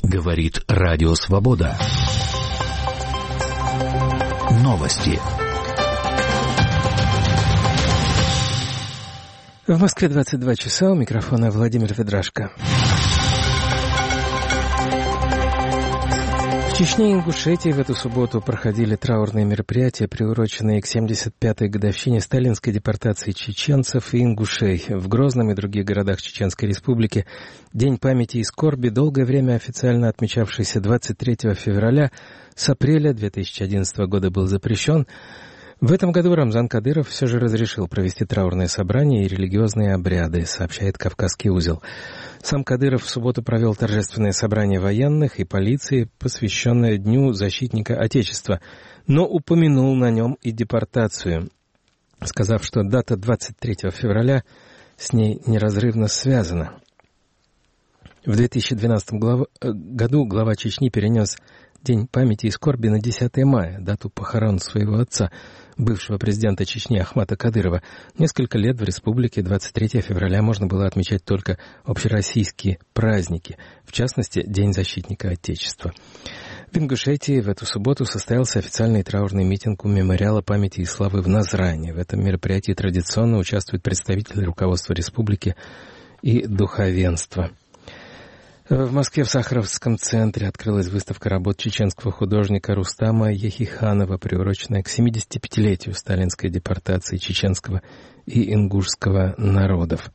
Говорит Радио Свобода. Новости. В Москве 22 часа. У микрофона Владимир Ведрашко. В Чечне и Ингушетии в эту субботу проходили траурные мероприятия, приуроченные к 75-й годовщине сталинской депортации чеченцев и ингушей. В Грозном и других городах Чеченской Республики День памяти и скорби, долгое время официально отмечавшийся 23 февраля, с апреля 2011 года был запрещен. В этом году Рамзан Кадыров все же разрешил провести траурное собрание и религиозные обряды, сообщает «Кавказский узел». Сам Кадыров в субботу провел торжественное собрание военных и полиции, посвященное Дню защитника Отечества, но упомянул на нем и депортацию, сказав, что дата 23 февраля с ней неразрывно связана. В 2012 году глава Чечни перенес День памяти и скорби на 10 мая, дату похорон своего отца, бывшего президента Чечни Ахмата Кадырова. Несколько лет в республике 23 февраля можно было отмечать только общероссийские праздники, в частности, День защитника Отечества. В Ингушетии в эту субботу состоялся официальный траурный митинг у мемориала памяти и славы в Назране. В этом мероприятии традиционно участвуют представители руководства республики и духовенства. В Москве в Сахаровском центре открылась выставка работ чеченского художника Рустама Яхиханова, приуроченная к 75-летию сталинской депортации чеченского и ингушского народов.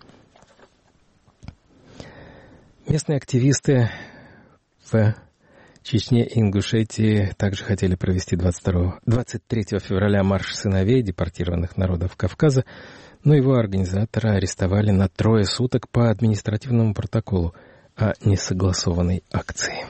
Местные активисты в Чечне и Ингушетии также хотели провести 23 февраля марш сыновей депортированных народов Кавказа, но его организаторы арестовали на 3 суток по административному протоколу о несогласованной акции.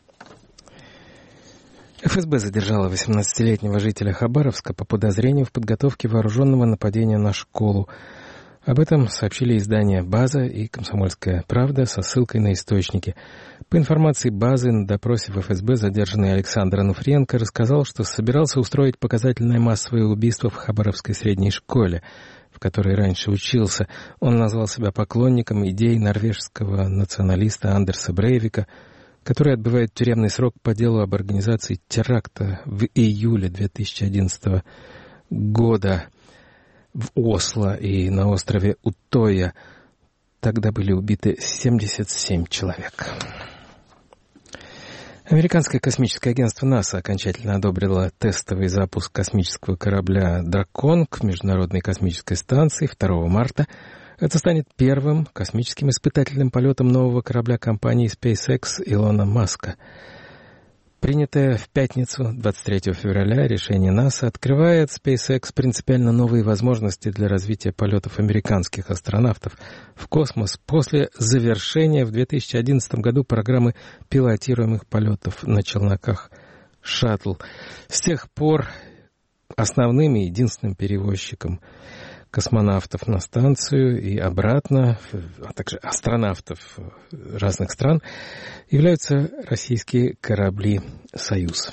ФСБ задержала 18-летнего жителя Хабаровска по подозрению в подготовке вооруженного нападения на школу. Об этом сообщили издания «База» и «Комсомольская правда» со ссылкой на источники. По информации «Базы», на допросе в ФСБ задержанный Александр Ануфриенко рассказал, что собирался устроить показательное массовое убийство в Хабаровской средней школе, в которой раньше учился. Он назвал себя поклонником идей норвежского националиста Андерса Брейвика, который отбывает тюремный срок по делу об организации теракта в июле 2011 года в Осло и на острове Утоя. Тогда были убиты 77 человек. Американское космическое агентство НАСА окончательно одобрило тестовый запуск космического корабля «Дракон» к Международной космической станции 2 марта. Это станет первым космическим испытательным полетом нового корабля компании SpaceX Илона Маска. Принятое в пятницу, 23 февраля, решение НАСА открывает SpaceX принципиально новые возможности для развития полетов американских астронавтов в космос после завершения в 2011 году программы пилотируемых полетов на челноках «Шаттл». С тех пор основным и единственным перевозчиком космонавтов на станцию и обратно, а также астронавтов разных стран, являются российские корабли «Союз».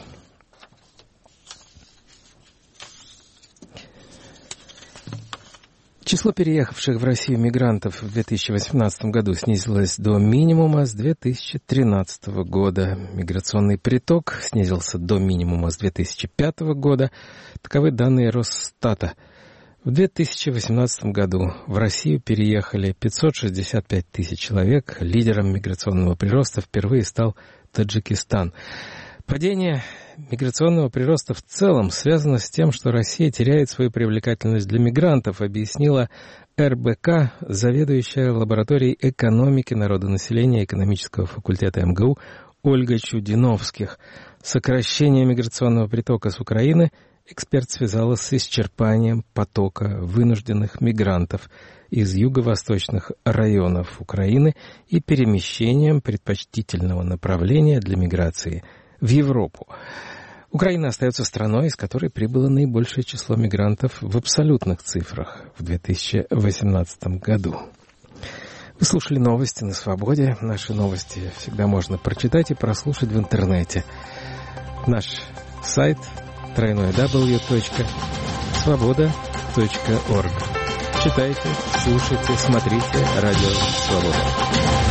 Число переехавших в Россию мигрантов в 2018 году снизилось до минимума с 2013 года. Миграционный приток снизился до минимума с 2005 года. Таковы данные Росстата. В 2018 году в Россию переехали 565 тысяч человек. Лидером миграционного прироста впервые стал Таджикистан. Падение миграционного прироста в целом связано с тем, что Россия теряет свою привлекательность для мигрантов, объяснила РБК, заведующая лабораторией экономики народонаселения экономического факультета МГУ Ольга Чудиновских. Сокращение миграционного притока с Украины эксперт связала с исчерпанием потока вынужденных мигрантов из юго-восточных районов Украины и перемещением предпочтительного направления для миграции в Европу. Украина остается страной, из которой прибыло наибольшее число мигрантов в абсолютных цифрах в 2018 году. Вы слушали новости на Свободе. Наши новости всегда можно прочитать и прослушать в интернете. Наш сайт www.svoboda.org. Читайте, слушайте, смотрите Радио Свобода.